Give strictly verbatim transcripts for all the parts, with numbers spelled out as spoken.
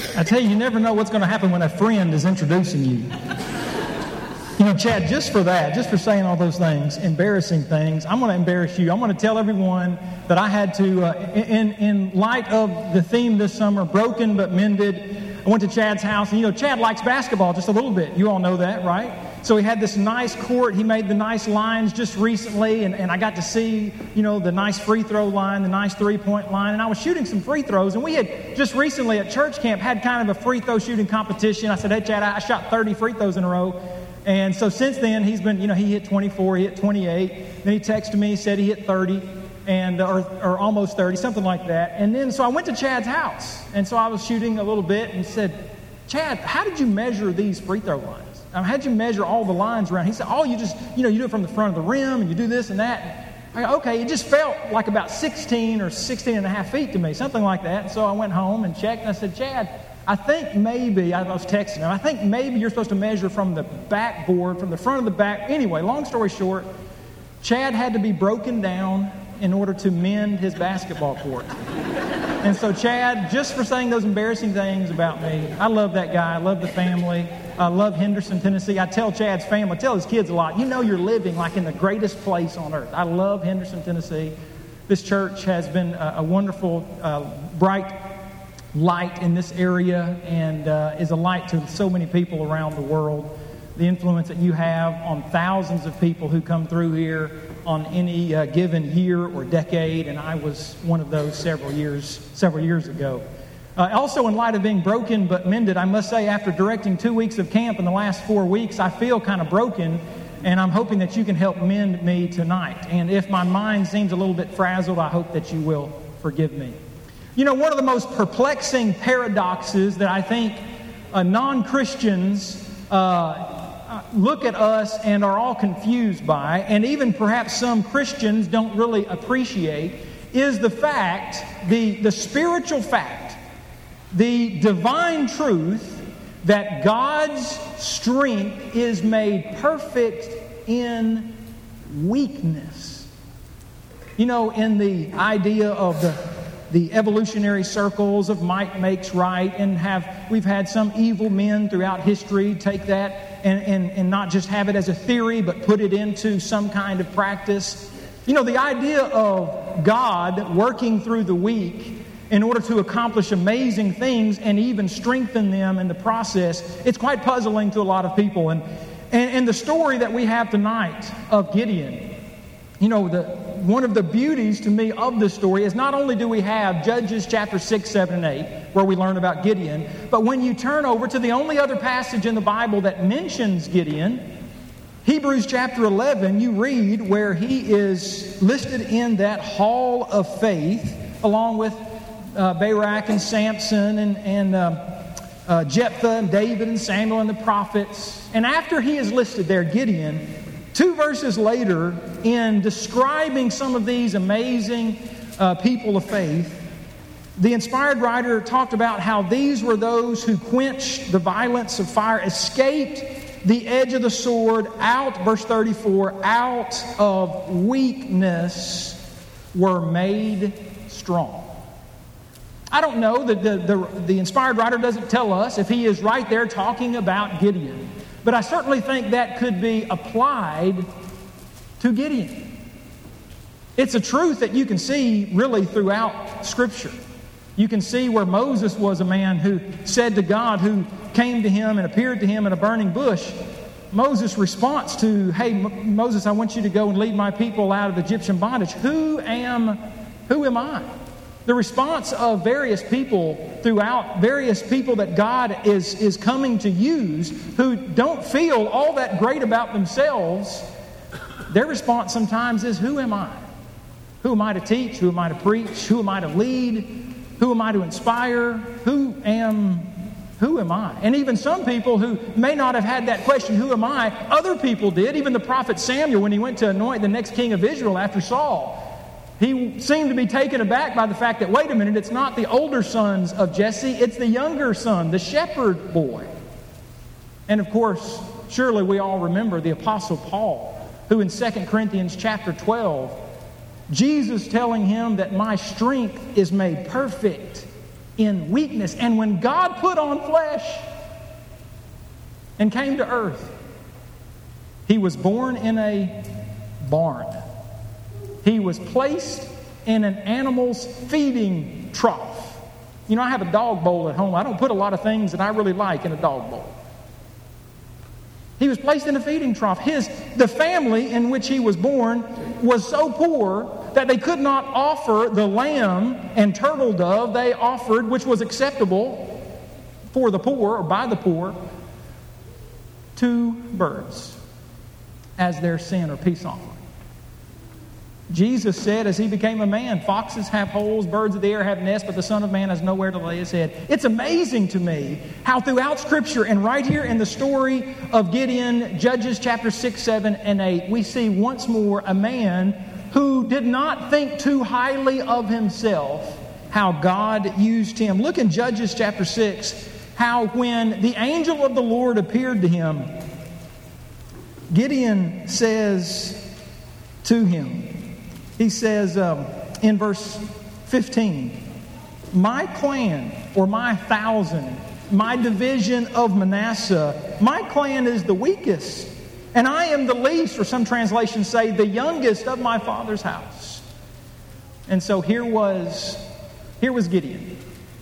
I tell you, you never know what's going to happen when a friend is introducing you. You know, Chad, just for that, just for saying all those things, embarrassing things, I'm going to embarrass you. I'm going to tell everyone that I had to, uh, in, in light of the theme this summer, broken but mended, I went to Chad's house, and you know, Chad likes basketball just a little bit. You all know that, right? So he had this nice court. He made the nice lines just recently, and, and I got to see, you know, the nice free throw line, the nice three-point line, and I was shooting some free throws, and we had just recently at church camp had kind of a free throw shooting competition. I said, hey, Chad, I shot thirty free throws in a row. And so since then, he's been, you know, he hit twenty-four, he hit twenty-eight. Then he texted me, said he hit thirty, and or, or almost thirty, something like that. And then, so I went to Chad's house. And so I was shooting a little bit and said, Chad, how did you measure these free throw lines? I mean, how did you measure all the lines around? He said, oh, you just, you know, you do it from the front of the rim, and you do this and that. I go, okay, it just felt like about sixteen or sixteen and a half feet to me, something like that. And so I went home and checked, and I said, Chad, I think maybe, I was texting him, I think maybe you're supposed to measure from the backboard, from the front of the back. Anyway, long story short, Chad had to be broken down in order to mend his basketball court. And so Chad, just for saying those embarrassing things about me, I love that guy, I love the family, I love Henderson, Tennessee. I tell Chad's family, I tell his kids a lot, you know you're living like in the greatest place on earth. I love Henderson, Tennessee. This church has been a, a wonderful, uh, bright light in this area, and uh, is a light to so many people around the world. The influence that you have on thousands of people who come through here on any uh, given year or decade, and I was one of those several years several years ago. Uh, also, in light of being broken but mended, I must say, after directing two weeks of camp in the last four weeks, I feel kind of broken, and I'm hoping that you can help mend me tonight. And if my mind seems a little bit frazzled, I hope that you will forgive me. You know, one of the most perplexing paradoxes that I think uh, non-Christians uh, look at us and are all confused by, and even perhaps some Christians don't really appreciate, is the fact, the, the spiritual fact, the divine truth that God's strength is made perfect in weakness. You know, in the idea of the the evolutionary circles of might makes right, and have we've had some evil men throughout history take that and, and, and not just have it as a theory, but put it into some kind of practice. You know, the idea of God working through the weak in order to accomplish amazing things and even strengthen them in the process, it's quite puzzling to a lot of people. And, and, and the story that we have tonight of Gideon, you know, the one of the beauties to me of this story is not only do we have Judges chapter six, seven, and eight, where we learn about Gideon, but when you turn over to the only other passage in the Bible that mentions Gideon, Hebrews chapter eleven, you read where he is listed in that hall of faith, along with uh, Barak and Samson and, and uh, uh, Jephthah and David and Samuel and the prophets. And after he is listed there, Gideon, two verses later, in describing some of these amazing uh, people of faith, the inspired writer talked about how these were those who quenched the violence of fire, escaped the edge of the sword, out, verse thirty-four, out of weakness were made strong. I don't know that the, the, the inspired writer doesn't tell us if he is right there talking about Gideon. But I certainly think that could be applied to Gideon. It's a truth that you can see really throughout Scripture. You can see where Moses was a man who said to God, who came to him and appeared to him in a burning bush, Moses' response to, hey, M- Moses, I want you to go and lead my people out of Egyptian bondage. Who am, who am I? The response of various people throughout, various people that God is, is coming to use who don't feel all that great about themselves, their response sometimes is, who am I? Who am I to teach? Who am I to preach? Who am I to lead? Who am I to inspire? Who am, who am I? And even some people who may not have had that question, who am I? Other people did. Even the prophet Samuel, when he went to anoint the next king of Israel after Saul, he seemed to be taken aback by the fact that, wait a minute, it's not the older sons of Jesse, it's the younger son, the shepherd boy. And of course, surely we all remember the Apostle Paul, who in Second Corinthians chapter twelve, Jesus telling him that my strength is made perfect in weakness. And when God put on flesh and came to earth, he was born in a barn. He was placed in an animal's feeding trough. You know, I have a dog bowl at home. I don't put a lot of things that I really like in a dog bowl. He was placed in a feeding trough. His, the family in which he was born was so poor that they could not offer the lamb and turtle dove they offered, which was acceptable for the poor or by the poor, two birds as their sin or peace offering. Jesus said as he became a man, foxes have holes, birds of the air have nests, but the Son of Man has nowhere to lay his head. It's amazing to me how throughout Scripture and right here in the story of Gideon, Judges chapter six, seven, and eight, we see once more a man who did not think too highly of himself, how God used him. Look in Judges chapter six, how when the angel of the Lord appeared to him, Gideon says to him, he says um, in verse fifteen, my clan or my thousand, my division of Manasseh, my clan is the weakest, and I am the least, or some translations say the youngest of my father's house. And so here was, here was Gideon,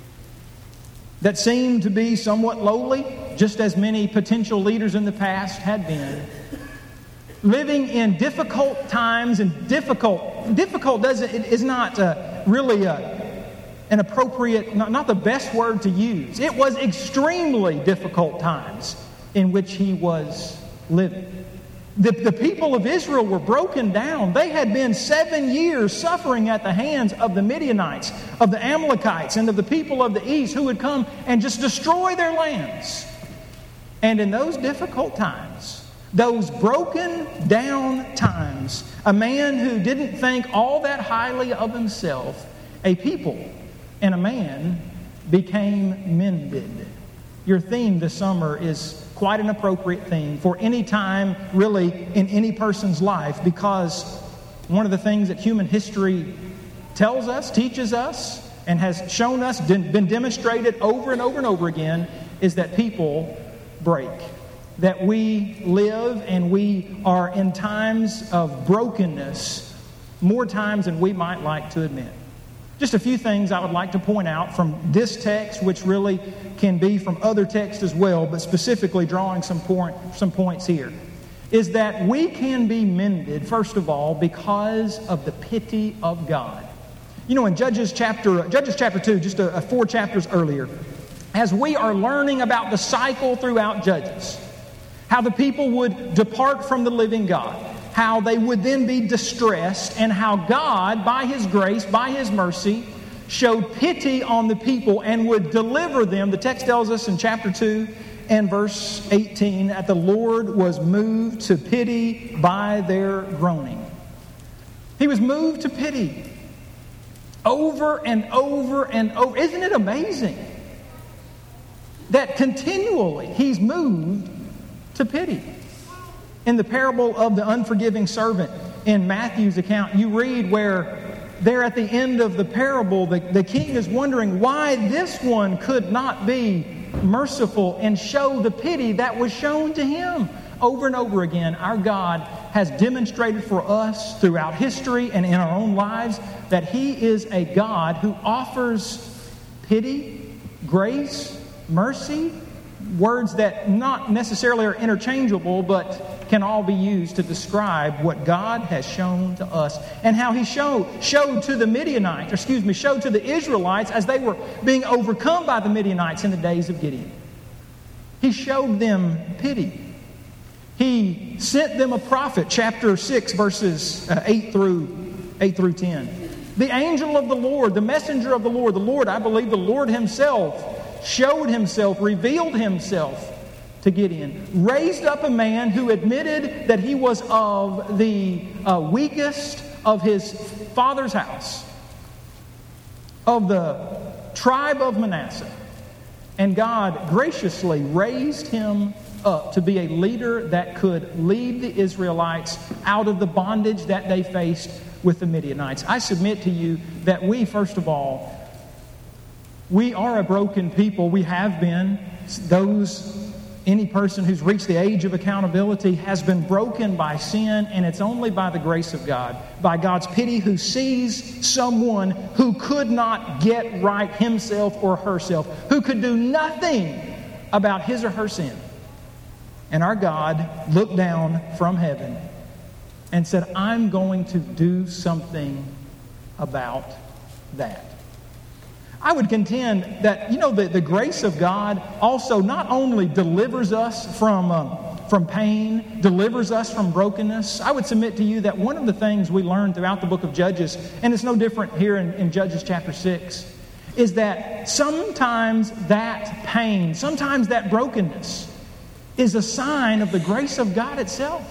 that seemed to be somewhat lowly, just as many potential leaders in the past had been, living in difficult times and difficult, difficult doesn't, it is not uh, really uh, an appropriate, not, not the best word to use. It was extremely difficult times in which he was living. The, the people of Israel were broken down. They had been seven years suffering at the hands of the Midianites, of the Amalekites, and of the people of the east who would come and just destroy their lands. And in those difficult times, those broken down times, a man who didn't think all that highly of himself, a people and a man became mended. Your theme this summer is quite an appropriate theme for any time, really, in any person's life, because one of the things that human history tells us, teaches us, and has shown us, been demonstrated over and over and over again, is that people break. That we live and we are in times of brokenness more times than we might like to admit. Just a few things I would like to point out from this text, which really can be from other texts as well, but specifically drawing some point, some points here, is that we can be mended, first of all, because of the pity of God. You know, in Judges chapter, Judges chapter two, just a, a four chapters earlier, as we are learning about the cycle throughout Judges, how the people would depart from the living God, how they would then be distressed, and how God, by His grace, by His mercy, showed pity on the people and would deliver them. The text tells us in chapter two and verse eighteen that the Lord was moved to pity by their groaning. He was moved to pity over and over and over. Isn't it amazing that continually He's moved to pity? In the parable of the unforgiving servant in Matthew's account, you read where there at the end of the parable, the, the king is wondering why this one could not be merciful and show the pity that was shown to him. Over and over again, our God has demonstrated for us throughout history and in our own lives that He is a God who offers pity, grace, mercy, words that not necessarily are interchangeable, but can all be used to describe what God has shown to us and how He showed, showed to the Midianites, or excuse me, showed to the Israelites as they were being overcome by the Midianites in the days of Gideon. He showed them pity. He sent them a prophet, chapter six, verses uh, eight through eight through ten. The angel of the Lord, the messenger of the Lord, the Lord, I believe the Lord Himself, showed Himself, revealed Himself to Gideon, raised up a man who admitted that he was of the uh, weakest of his father's house, of the tribe of Manasseh. And God graciously raised him up to be a leader that could lead the Israelites out of the bondage that they faced with the Midianites. I submit to you that we, first of all, We are a broken people. We have been. Those, any person who's reached the age of accountability has been broken by sin, and it's only by the grace of God, by God's pity, who sees someone who could not get right himself or herself, who could do nothing about his or her sin. And our God looked down from heaven and said, I'm going to do something about that. I would contend that, you know, the, the grace of God also not only delivers us from, um, from pain, delivers us from brokenness. I would submit to you that one of the things we learn throughout the book of Judges, and it's no different here in, in Judges chapter six, is that sometimes that pain, sometimes that brokenness is a sign of the grace of God itself.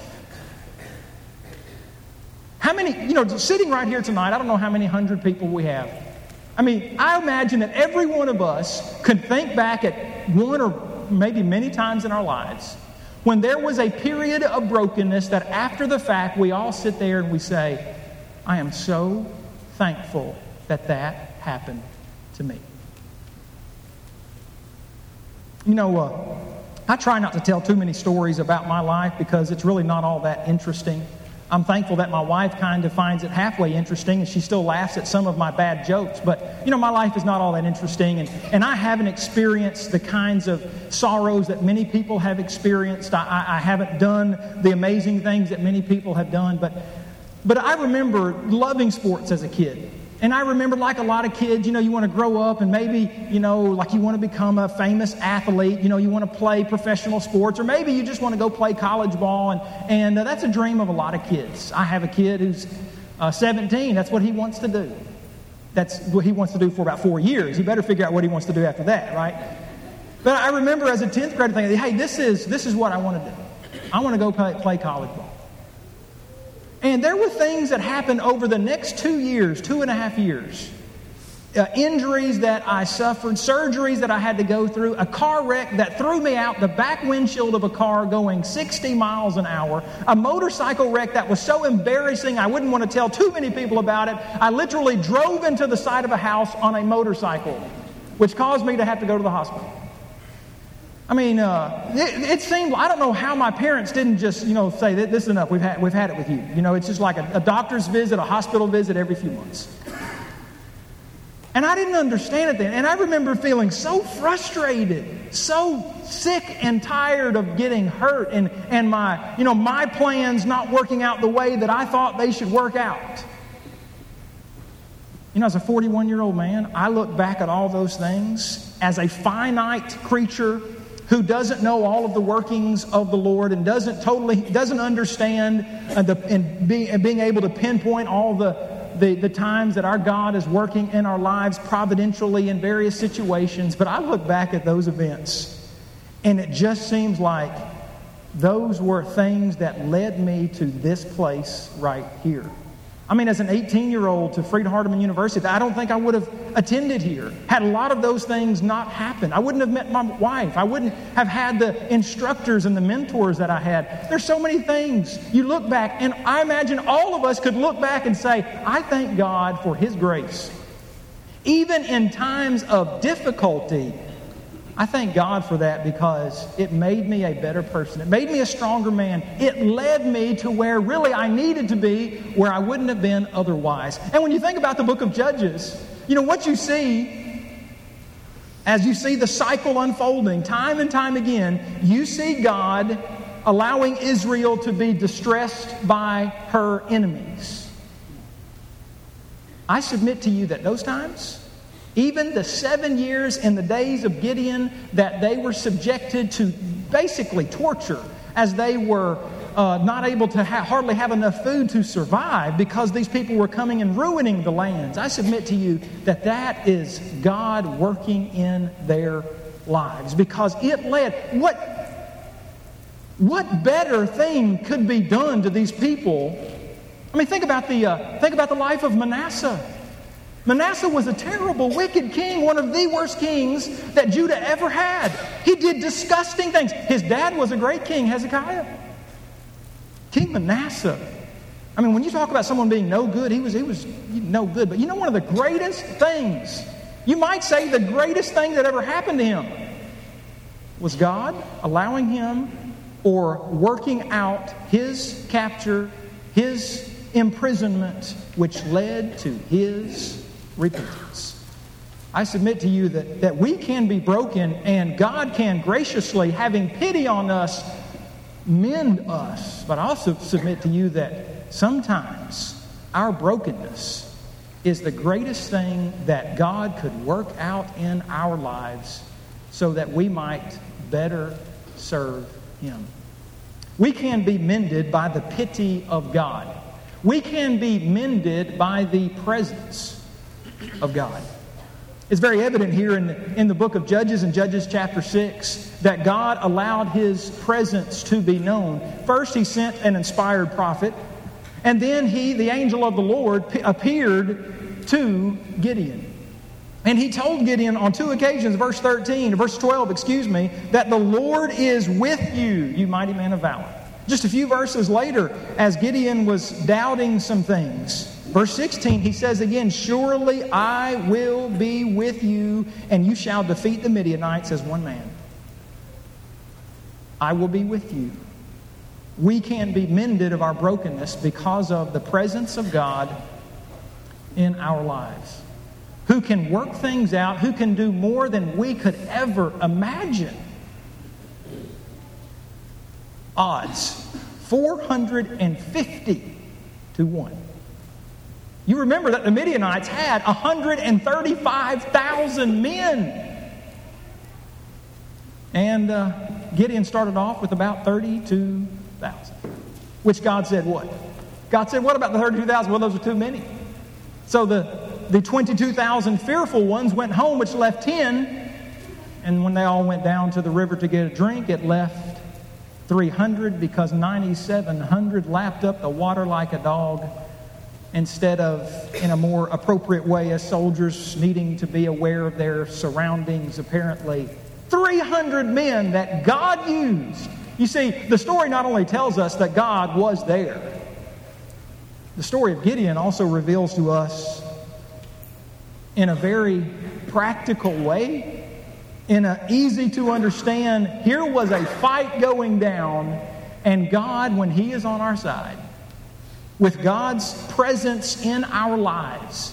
How many, you know, sitting right here tonight, I don't know how many hundred people we have. I mean, I imagine that every one of us could think back at one or maybe many times in our lives when there was a period of brokenness that after the fact we all sit there and we say, I am so thankful that that happened to me. You know, uh, I try not to tell too many stories about my life because it's really not all that interesting. I'm thankful that my wife kind of finds it halfway interesting, and she still laughs at some of my bad jokes. But, you know, my life is not all that interesting, and, and I haven't experienced the kinds of sorrows that many people have experienced. I, I haven't done the amazing things that many people have done. But, but I remember loving sports as a kid. And I remember, like a lot of kids, you know, you want to grow up and maybe, you know, like you want to become a famous athlete. You know, you want to play professional sports, or maybe you just want to go play college ball. And, and uh, that's a dream of a lot of kids. I have a kid who's uh, seventeen. That's what he wants to do. That's what he wants to do for about four years. He better figure out what he wants to do after that, right? But I remember as a tenth grader thinking, hey, this is, this is what I want to do. I want to go play, play college ball. And there were things that happened over the next two years, two and a half years. Uh, injuries that I suffered, surgeries that I had to go through, a car wreck that threw me out the back windshield of a car going sixty miles an hour, a motorcycle wreck that was so embarrassing I wouldn't want to tell too many people about it. I literally drove into the side of a house on a motorcycle, which caused me to have to go to the hospital. I mean, uh, it, it seemed, I don't know how my parents didn't just, you know, say, this is enough, we've had, we've had it with you. You know, it's just like a, a doctor's visit, a hospital visit every few months. And I didn't understand it then. And I remember feeling so frustrated, so sick and tired of getting hurt and, and my, you know, my plans not working out the way that I thought they should work out. You know, as a forty-one-year-old man, I look back at all those things as a finite creature who doesn't know all of the workings of the Lord and doesn't totally doesn't understand uh, the, and, be, and being able to pinpoint all the, the, the times that our God is working in our lives providentially in various situations. But I look back at those events, and it just seems like those were things that led me to this place right here. I mean, as an eighteen-year-old to Freed-Hardeman University, I don't think I would have attended here had a lot of those things not happened. I wouldn't have met my wife. I wouldn't have had the instructors and the mentors that I had. There's so many things. You look back, and I imagine all of us could look back and say, I thank God for His grace. Even in times of difficulty, I thank God for that because it made me a better person. It made me a stronger man. It led me to where really I needed to be, where I wouldn't have been otherwise. And when you think about the book of Judges, you know, what you see, as you see the cycle unfolding time and time again, you see God allowing Israel to be distressed by her enemies. I submit to you that those times, even the seven years in the days of Gideon that they were subjected to basically torture as they were uh, not able to ha- hardly have enough food to survive because these people were coming and ruining the lands. I submit to you that that is God working in their lives because it led. What, what better thing could be done to these people? I mean, think about the uh, think about the life of Manasseh. Manasseh was a terrible, wicked king, one of the worst kings that Judah ever had. He did disgusting things. His dad was a great king, Hezekiah. King Manasseh. I mean, when you talk about someone being no good, he was, he was no good. But you know one of the greatest things You might say the greatest thing that ever happened to him was God allowing him or working out his capture, his imprisonment, which led to his repentance. I submit to you that, that we can be broken, and God can graciously, having pity on us, mend us. But I also submit to you that sometimes our brokenness is the greatest thing that God could work out in our lives so that we might better serve Him. We can be mended by the pity of God. We can be mended by the presence of God. It's very evident here in the, in the book of Judges, in Judges chapter six, that God allowed His presence to be known. First, He sent an inspired prophet, and then He, the angel of the Lord, p- appeared to Gideon. And he told Gideon on two occasions, verse thirteen, verse twelve, excuse me, that the Lord is with you, you mighty man of valor. Just a few verses later, as Gideon was doubting some things, verse sixteen, he says again, surely I will be with you, and you shall defeat the Midianites as one man. I will be with you. We can be mended of our brokenness because of the presence of God in our lives, who can work things out, who can do more than we could ever imagine. Odds, four hundred fifty to one. You remember that the Midianites had one hundred thirty-five thousand men. And uh, Gideon started off with about thirty-two thousand. Which God said what? God said, what about the thirty-two thousand? Well, those are too many. So the The twenty-two thousand fearful ones went home, which left ten. And when they all went down to the river to get a drink, it left three hundred, because ninety-seven hundred lapped up the water like a dog, instead of in a more appropriate way as soldiers needing to be aware of their surroundings, apparently. three hundred men that God used. You see, the story not only tells us that God was there, the story of Gideon also reveals to us in a very practical way, in an easy to understand, here was a fight going down, and God, when He is on our side, with God's presence in our lives,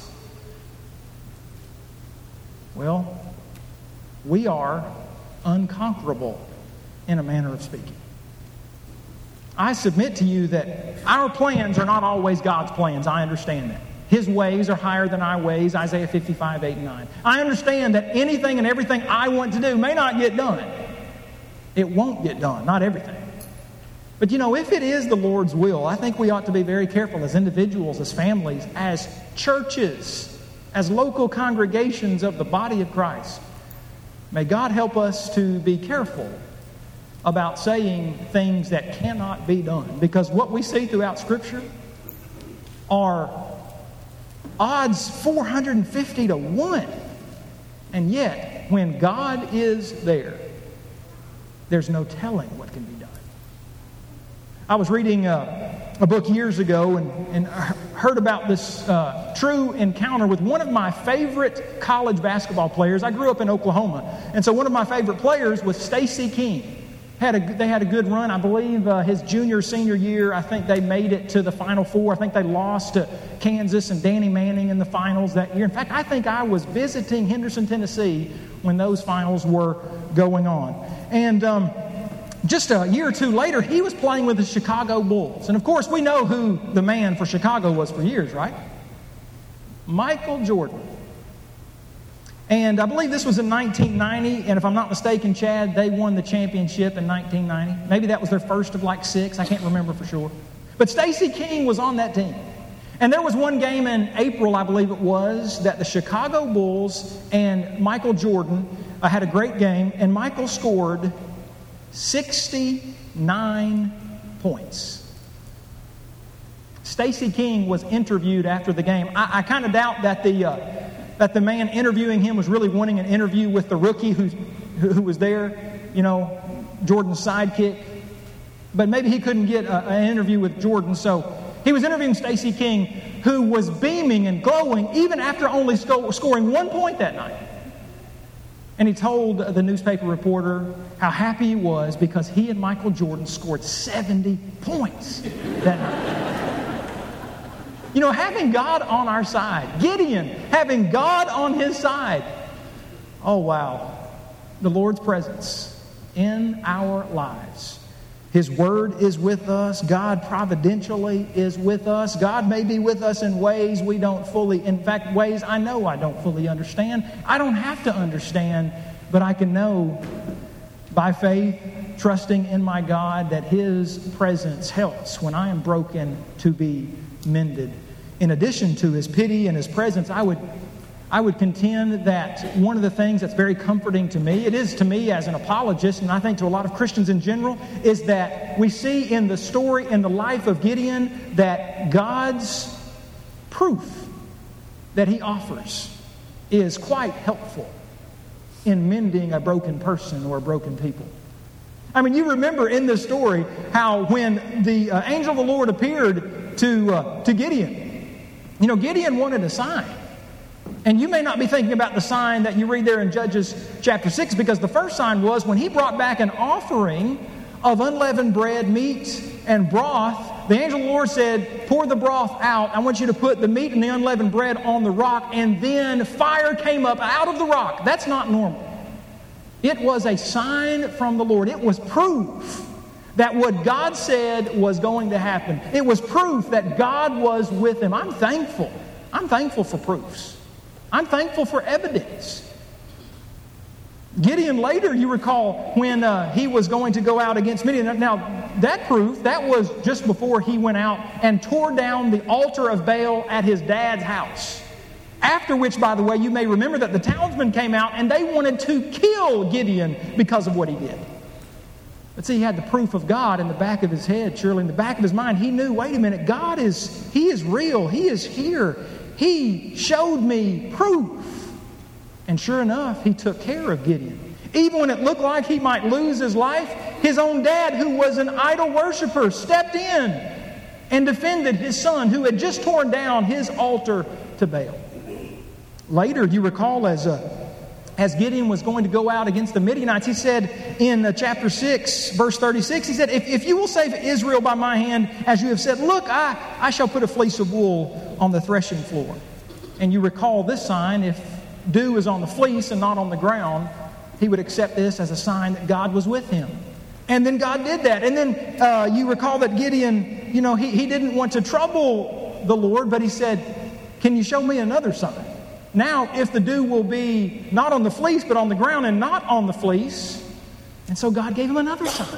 well, we are unconquerable, in a manner of speaking. I submit to you that our plans are not always God's plans. I understand that. His ways are higher than our ways, Isaiah fifty-five, eight and nine. I understand that anything and everything I want to do may not get done. It won't get done, not everything. But you know, if it is the Lord's will, I think we ought to be very careful as individuals, as families, as churches, as local congregations of the body of Christ. May God help us to be careful about saying things that cannot be done. Because what we see throughout Scripture are odds four hundred fifty to one. And yet, when God is there, there's no telling what can be done. I was reading uh, a book years ago and, and heard about this uh, true encounter with one of my favorite college basketball players. I grew up in Oklahoma, and so one of my favorite players was Stacey King. Had a, they had a good run. I believe uh, his junior, senior year, I think they made it to the Final Four. I think they lost to Kansas and Danny Manning in the finals that year. In fact, I think I was visiting Henderson, Tennessee when those finals were going on. And um, just a year or two later, he was playing with the Chicago Bulls. And of course, we know who the man for Chicago was for years, right? Michael Jordan. And I believe this was in nineteen ninety, and if I'm not mistaken, Chad, they won the championship in nineteen ninety. Maybe that was their first of like six. I can't remember for sure. But Stacey King was on that team. And there was one game in April, I believe it was, that the Chicago Bulls and Michael Jordan uh, had a great game, and Michael scored sixty-nine points. Stacey King was interviewed after the game. I, I kind of doubt that the... Uh, that the man interviewing him was really wanting an interview with the rookie who, who was there, you know, Jordan's sidekick. But maybe he couldn't get a, an interview with Jordan, so he was interviewing Stacey King. who was beaming and glowing even after only sco- scoring one point that night. And he told the newspaper reporter how happy he was because he and Michael Jordan scored seventy points that night. You know, having God on our side, Gideon having God on his side. Oh, wow. The Lord's presence in our lives. His Word is with us. God providentially is with us. God may be with us in ways we don't fully, in fact, ways I know I don't fully understand. I don't have to understand, but I can know by faith, trusting in my God, that His presence helps when I am broken to be mended. In addition to His pity and His presence, I would I would contend that one of the things that's very comforting to me, it is to me as an apologist, and I think to a lot of Christians in general, is that we see in the story, in the life of Gideon, that God's proof that He offers is quite helpful in mending a broken person or a broken people. I mean, you remember in this story how when the uh, angel of the Lord appeared to, uh, to Gideon, you know, Gideon wanted a sign. And you may not be thinking about the sign that you read there in Judges chapter six, because the first sign was when he brought back an offering of unleavened bread, meat, and broth. The angel of the Lord said, pour the broth out. I want you to put the meat and the unleavened bread on the rock. And then fire came up out of the rock. That's not normal. It was a sign from the Lord. It was proof that what God said was going to happen. It was proof that God was with him. I'm thankful. I'm thankful for proofs. I'm thankful for evidence. Gideon later, you recall, when uh, he was going to go out against Midian. Now, that proof, that was just before he went out and tore down the altar of Baal at his dad's house. After which, by the way, you may remember that the townsmen came out and they wanted to kill Gideon because of what he did. But see, he had the proof of God in the back of his head, surely in the back of his mind. He knew, wait a minute, God is, He is real. He is here. He showed me proof. And sure enough, He took care of Gideon. Even when it looked like he might lose his life, his own dad, who was an idol worshiper, stepped in and defended his son, who had just torn down his altar to Baal. Later, you recall, as uh, as Gideon was going to go out against the Midianites, he said in uh, chapter six, verse thirty-six, he said, if, if you will save Israel by my hand, as you have said, look, I, I shall put a fleece of wool on the threshing floor. And you recall this sign, if dew is on the fleece and not on the ground, he would accept this as a sign that God was with him. And then God did that. And then uh, you recall that Gideon, you know, he, he didn't want to trouble the Lord, but he said, can you show me another sign? Now, if the dew will be not on the fleece, but on the ground and not on the fleece. And so God gave him another sign.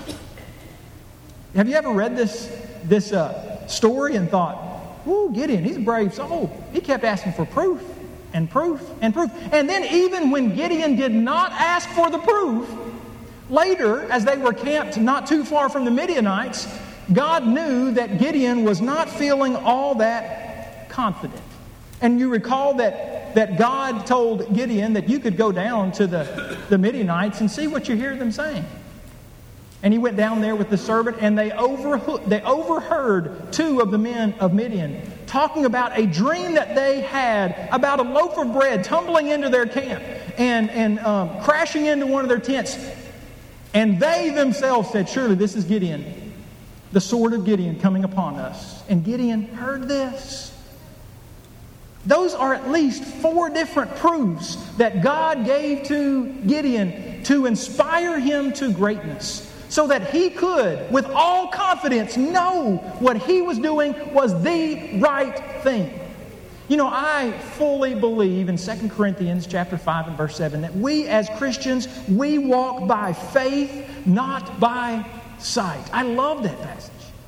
Have you ever read this, this uh, story and thought, ooh, Gideon, he's a brave soul. He kept asking for proof and proof and proof. And then even when Gideon did not ask for the proof, later, as they were camped not too far from the Midianites, God knew that Gideon was not feeling all that confident. And you recall that, that God told Gideon that you could go down to the, the Midianites and see what you hear them saying. And he went down there with the servant, and they, overho- they overheard two of the men of Midian talking about a dream that they had about a loaf of bread tumbling into their camp and, and um, crashing into one of their tents. And they themselves said, surely this is Gideon, the sword of Gideon coming upon us. And Gideon heard this. Those are at least four different proofs that God gave to Gideon to inspire him to greatness, so that he could, with all confidence, know what he was doing was the right thing. You know, I fully believe in Second Corinthians chapter five and verse seven that we as Christians, we walk by faith, not by sight. I love that passage.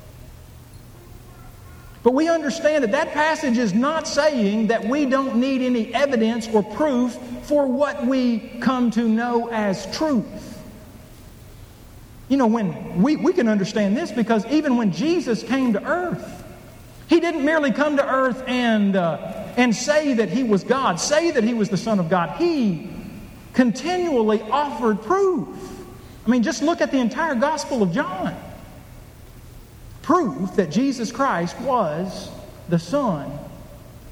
But we understand that that passage is not saying that we don't need any evidence or proof for what we come to know as truth. You know, when we, we can understand this because even when Jesus came to earth, He didn't merely come to earth and, uh, and say that He was God, say that He was the Son of God. He continually offered proof. I mean, just look at the entire Gospel of John. Proof that Jesus Christ was the Son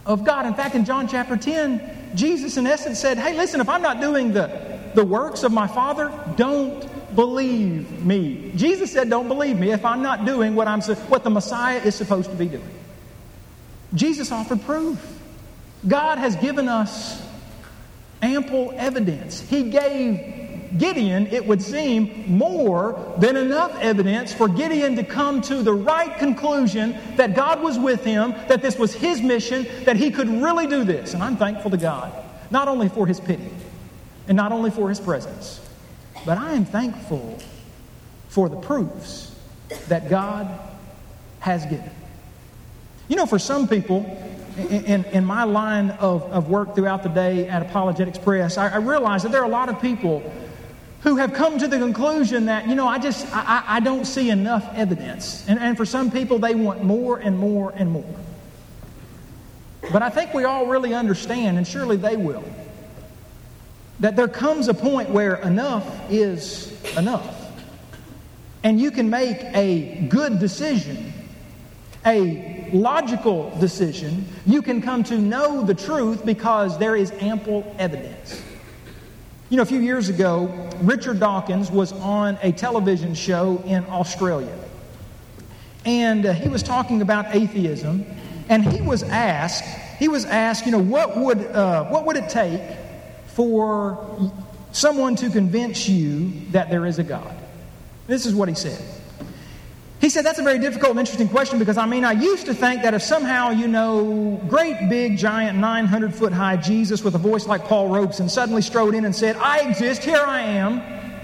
of God. In fact, in John chapter ten, Jesus in essence said, hey, listen, if I'm not doing the, the works of my Father, don't believe me. Jesus said, don't believe me if I'm not doing what I'm what the Messiah is supposed to be doing. Jesus offered proof. God has given us ample evidence. He gave Gideon, it would seem, more than enough evidence for Gideon to come to the right conclusion that God was with him, that this was his mission, that he could really do this. And I'm thankful to God, not only for his pity and not only for his presence, but I am thankful for the proofs that God has given. You know, for some people, in, in, in my line of, of work throughout the day at Apologetics Press, I, I realize that there are a lot of people who have come to the conclusion that, you know, I just, I, I don't see enough evidence. And, and for some people, they want more and more and more. But I think we all really understand, and surely they will, that there comes a point where enough is enough. And you can make a good decision, a logical decision. You can come to know the truth because there is ample evidence. You know, a few years ago, Richard Dawkins was on a television show in Australia. And uh, he was talking about atheism. And he was asked, he was asked, you know, what would uh, what would it take for someone to convince you that there is a God? This is what he said. He said, that's a very difficult and interesting question because, I mean, I used to think that if somehow, you know, great big, giant, nine hundred foot high Jesus with a voice like Paul Robeson suddenly strode in and said, I exist, here I am.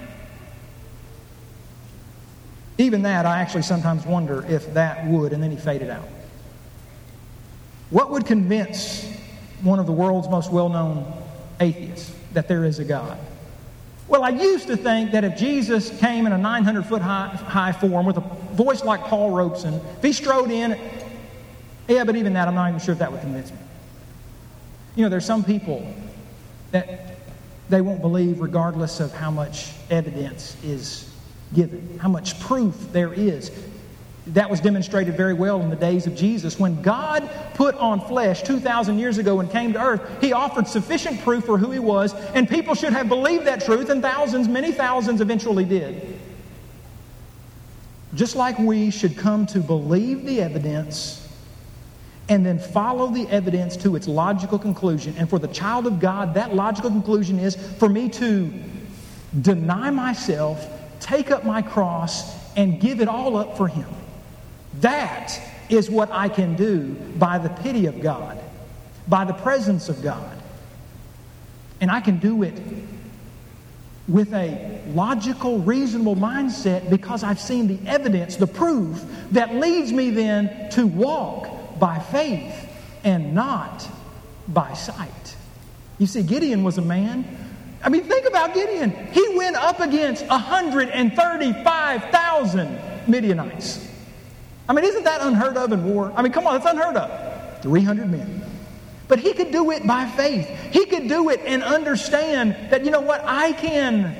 Even that, I actually sometimes wonder if that would, and then he faded out. What would convince one of the world's most well-known atheists that there is a God? Well, I used to think that if Jesus came in a nine hundred foot high, high form with a voice like Paul Robeson, if he strode in, yeah, but even that, I'm not even sure if that would convince me. You know, there's some people that they won't believe regardless of how much evidence is given, how much proof there is. That was demonstrated very well in the days of Jesus. When God put on flesh two thousand years ago and came to earth, He offered sufficient proof for who He was, and people should have believed that truth, and thousands, many thousands eventually did. Just like we should come to believe the evidence and then follow the evidence to its logical conclusion. And for the child of God, that logical conclusion is for me to deny myself, take up my cross, and give it all up for Him. That is what I can do by the pity of God, by the presence of God. And I can do it with a logical, reasonable mindset because I've seen the evidence, the proof that leads me then to walk by faith and not by sight. You see, Gideon was a man. I mean, think about Gideon. He went up against one hundred thirty-five thousand Midianites. I mean, isn't that unheard of in war? I mean, come on, it's unheard of. three hundred men. But he could do it by faith. He could do it and understand that, you know what, I can,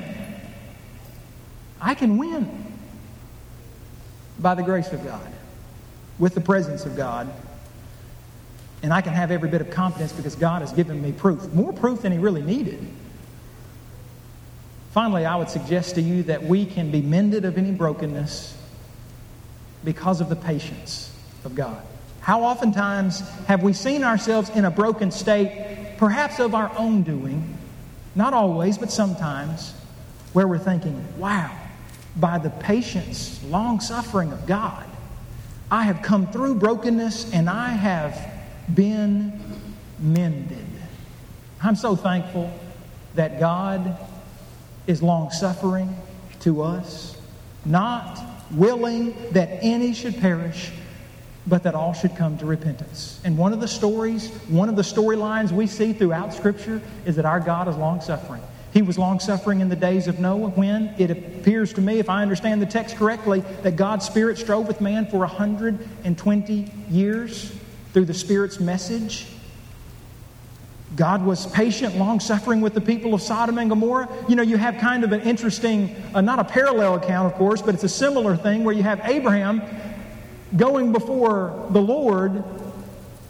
I can win by the grace of God, with the presence of God. And I can have every bit of confidence because God has given me proof. More proof than He really needed. Finally, I would suggest to you that we can be mended of any brokenness because of the patience of God. How oftentimes have we seen ourselves in a broken state, perhaps of our own doing, not always, but sometimes, where we're thinking, wow, by the patience, long-suffering of God, I have come through brokenness and I have been mended. I'm so thankful that God is long-suffering to us, not willing that any should perish, but that all should come to repentance. And one of the stories, one of the storylines we see throughout Scripture is that our God is long-suffering. He was long-suffering in the days of Noah when it appears to me, if I understand the text correctly, that God's Spirit strove with man for one hundred twenty years through the Spirit's message. God was patient, long-suffering with the people of Sodom and Gomorrah. You know, you have kind of an interesting, uh, not a parallel account, of course, but it's a similar thing where you have Abraham going before the Lord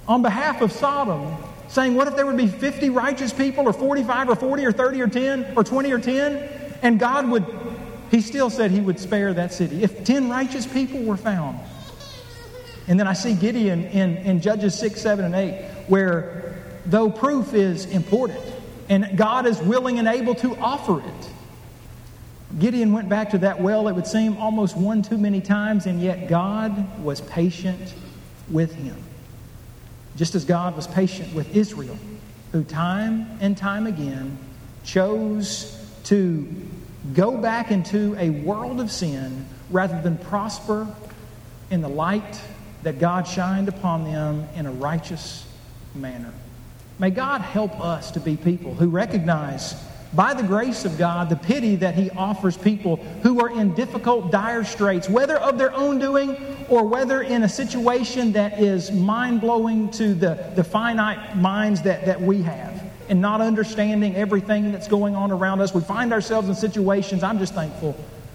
on behalf of Sodom, saying, what if there would be fifty righteous people, or forty-five, or forty, or thirty, or ten, or twenty, or ten? And God would, he still said he would spare that city if ten righteous people were found. And then I see Gideon in, in Judges six, seven, and eight, where though proof is important, and God is willing and able to offer it, Gideon went back to that well, it would seem, almost one too many times, and yet God was patient with him. Just as God was patient with Israel, who time and time again chose to go back into a world of sin rather than prosper in the light that God shined upon them in a righteous manner. May God help us to be people who recognize, by the grace of God, the pity that He offers people who are in difficult, dire straits, whether of their own doing or whether in a situation that is mind-blowing to the, the finite minds that, that we have, and not understanding everything that's going on around us. We find ourselves in situations, I'm just thankful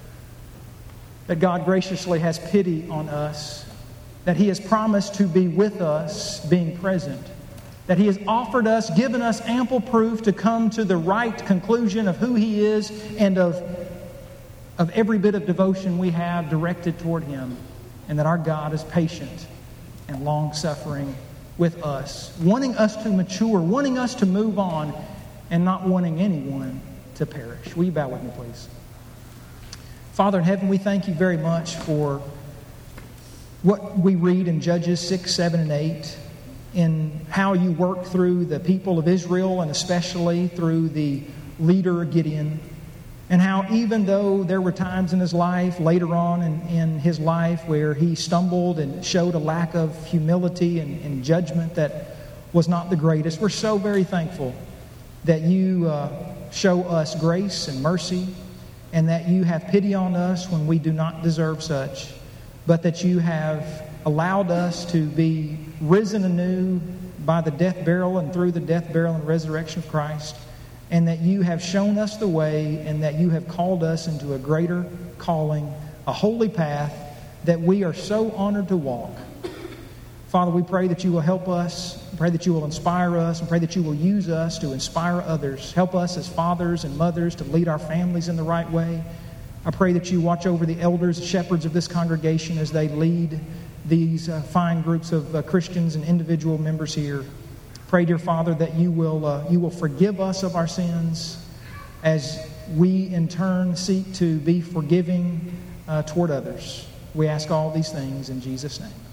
that God graciously has pity on us, that He has promised to be with us, being present, that He has offered us, given us ample proof to come to the right conclusion of who He is and of, of every bit of devotion we have directed toward Him, and that our God is patient and long-suffering with us, wanting us to mature, wanting us to move on, and not wanting anyone to perish. Will you bow with me, please? Father in heaven, we thank You very much for what we read in Judges six, seven, and eight, in how You work through the people of Israel, and especially through the leader Gideon, and how even though there were times in his life, later on in, in his life, where he stumbled and showed a lack of humility and, and judgment that was not the greatest, we're so very thankful that You uh, show us grace and mercy, and that You have pity on us when we do not deserve such, but that You have allowed us to be risen anew by the death, burial, and through the death, burial, and resurrection of Christ, and that You have shown us the way, and that You have called us into a greater calling, a holy path that we are so honored to walk. Father, we pray that You will help us, pray that You will inspire us, and pray that You will use us to inspire others. Help us as fathers and mothers to lead our families in the right way. I pray that You watch over the elders, shepherds of this congregation as they lead these uh, fine groups of uh, Christians and individual members here. Pray, dear Father, that You will uh, You will forgive us of our sins as we in turn seek to be forgiving uh, toward others. We ask all these things in Jesus' name.